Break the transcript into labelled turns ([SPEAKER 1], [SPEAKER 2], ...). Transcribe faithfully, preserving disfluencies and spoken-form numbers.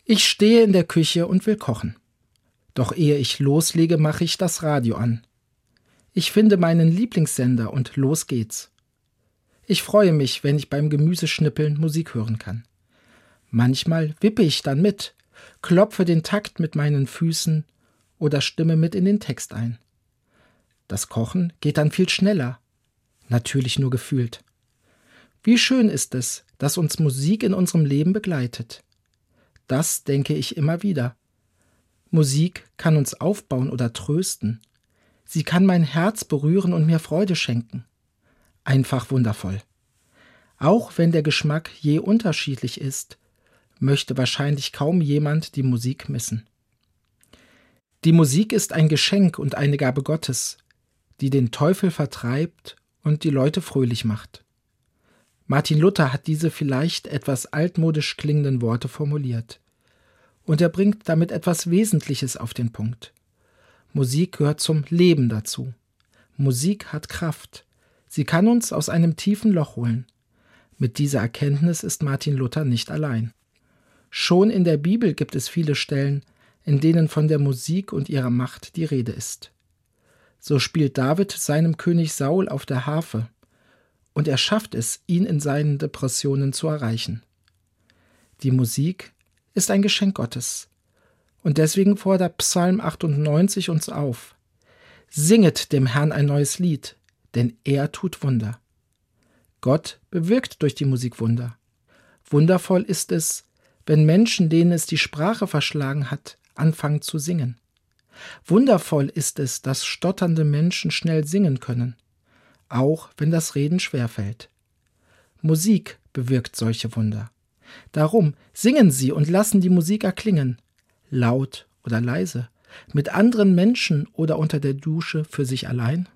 [SPEAKER 1] Ich stehe in der Küche und will kochen. Doch ehe ich loslege, mache ich das Radio an. Ich finde meinen Lieblingssender und los geht's. Ich freue mich, wenn ich beim Gemüseschnippeln Musik hören kann. Manchmal wippe ich dann mit, klopfe den Takt mit meinen Füßen oder stimme mit in den Text ein. Das Kochen geht dann viel schneller, natürlich nur gefühlt. Wie schön ist es, dass uns Musik in unserem Leben begleitet. Das denke ich immer wieder. Musik kann uns aufbauen oder trösten. Sie kann mein Herz berühren und mir Freude schenken. Einfach wundervoll. Auch wenn der Geschmack je unterschiedlich ist, möchte wahrscheinlich kaum jemand die Musik missen. Die Musik ist ein Geschenk und eine Gabe Gottes, die den Teufel vertreibt und die Leute fröhlich macht. Martin Luther hat diese vielleicht etwas altmodisch klingenden Worte formuliert. Und er bringt damit etwas Wesentliches auf den Punkt. Musik gehört zum Leben dazu. Musik hat Kraft. Sie kann uns aus einem tiefen Loch holen. Mit dieser Erkenntnis ist Martin Luther nicht allein. Schon in der Bibel gibt es viele Stellen, in denen von der Musik und ihrer Macht die Rede ist. So spielt David seinem König Saul auf der Harfe, und er schafft es, ihn in seinen Depressionen zu erreichen. Die Musik ist ein Geschenk Gottes. Und deswegen fordert Psalm achtundneunzig uns auf: Singet dem Herrn ein neues Lied, denn er tut Wunder. Gott bewirkt durch die Musik Wunder. Wundervoll ist es, wenn Menschen, denen es die Sprache verschlagen hat, anfangen zu singen. Wundervoll ist es, dass stotternde Menschen schnell singen können, auch wenn das Reden schwerfällt. Musik bewirkt solche Wunder. Darum singen Sie und lassen die Musik erklingen, laut oder leise, mit anderen Menschen oder unter der Dusche für sich allein.